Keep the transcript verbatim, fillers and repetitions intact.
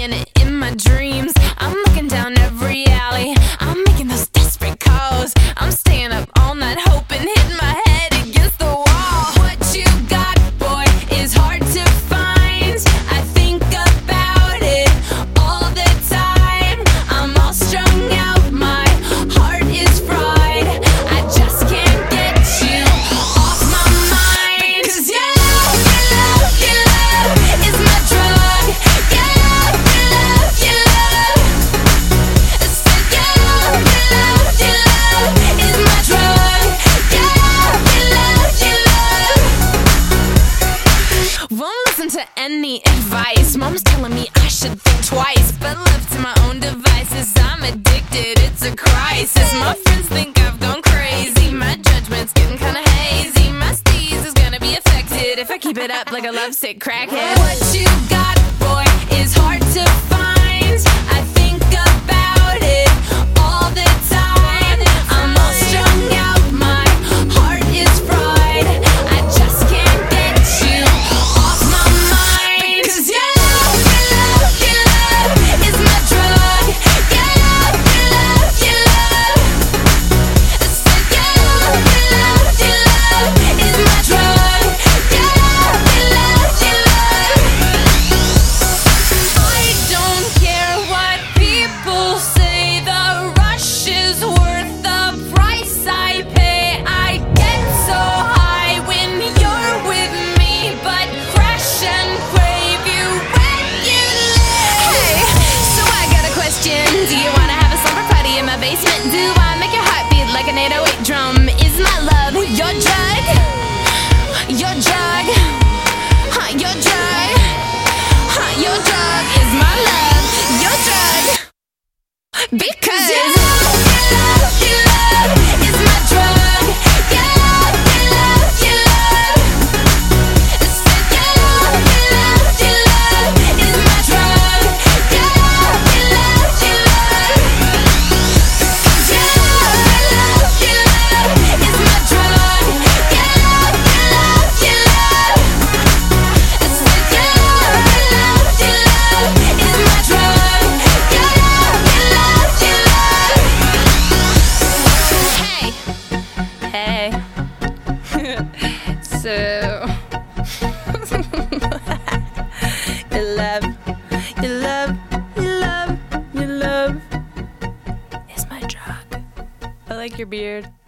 seeing it in my dreams. I'm looking down every alley, I'm making those desperate calls. I'm staying up all night hoping, hitting my head against the wall. What you got, boy, is hard to find. I think about it all the time. I'm all strung out, my heart is fried. I just can't get you off my mind. Because your love, your love, your love is my drug. Your love, your love, your love. So your love, your love, your love is my drug. Your love, your love, your love. Won't listen to any advice. Mom's telling me I should think twice, but left to my own devices, I'm addicted, it's a crisis. My friends think I've gone crazy, my judgment's getting kinda hazy. My steez is gonna be affected if I keep it up like a lovesick crackhead. What you got, boy, is hard to find. I think about it all the time. I'm all strung out, my heart is fried. I just can't get you off my mind. Because your love, your love, your love is my drug. Your love, your love, your love. So your love, your love, your love is my drug. Your love, your love, your love. I don't care what people say, the rush is worth the price I pay. I get so high when you're with me, but crash and crave you when you leave. Hey, so I got a question. Do you wanna have a slumber party in my basement? Do I make your heart beat like an eight oh eight drum? Is my love your drug? Your drug? Huh, your drug? Huh, your drug is my love. Your drug. Because your love, your love, your love is my drug. Your love, your love, your love. So your love, your love, your love is my drug. Your love, your love, your love. Because your love, your love, your love is my drug. Your love, your love, your love. So your love, your love, your love is my drug. Your love, your love, your love. Hey, hey. So your love, your love, your love, your love is my drug. I like your beard.